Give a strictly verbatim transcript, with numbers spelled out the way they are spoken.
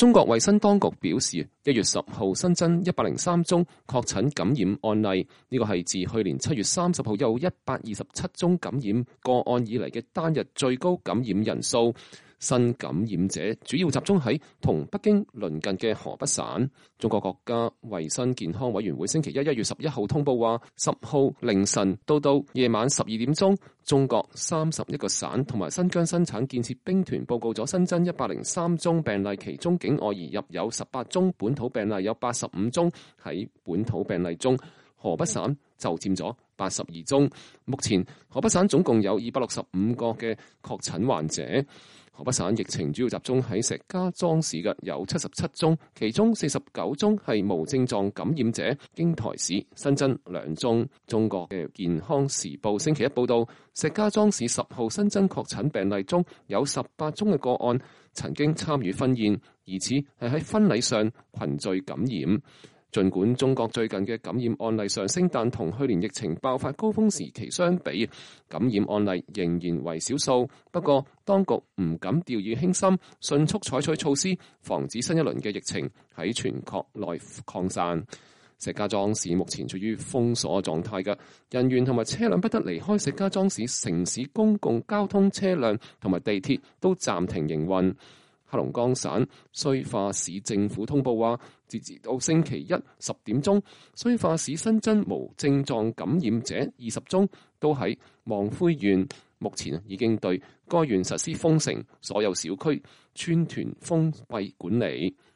中國衛生當局表示，一月十號新增一百零三宗確診感染案例，呢個係自去年七月三十號有一百二十七宗感染個案以嚟嘅單日最高感染人數。新感染者主要集中喺同北京鄰近嘅河北省。中國國家衛生健康委員會星期一一月十一號通報話，十號凌晨到到夜晚十二點鐘，中國三十一個省同埋新疆生產建設兵團報告咗新增一百零三宗病例，其中境外移入有十八宗，本土病例有八十五宗。喺本土病例中，河北省就佔咗八十二宗。目前河北省總共有二百六十五個嘅確診患者。河北省疫情主要集中喺石家莊市嘅有七十七宗，其中四十九宗係無症狀感染者。京台市新增兩宗。中國嘅健康時報星期一報道，石家莊市十號新增確診病例中有十八宗嘅個案曾經參與婚宴，疑似係喺婚禮上群聚感染。儘管中國最近嘅感染案例上升，但同去年疫情爆發高峰時期相比，感染案例仍然為少數。不過，當局唔敢掉以輕心，迅速採取措施，防止新一輪嘅疫情喺全國內擴散。石家莊市目前處於封鎖狀態嘅，人員同埋車輛不得離開石家莊市城市公共交通車輛同埋地鐵都暫停營運。黑龍江省綏化市政府通報話，截至到星期一十點鐘，綏化市新增無症狀感染者二十宗，都喺望奎縣。目前已經對該縣實施封城，所有小區村屯封閉管理。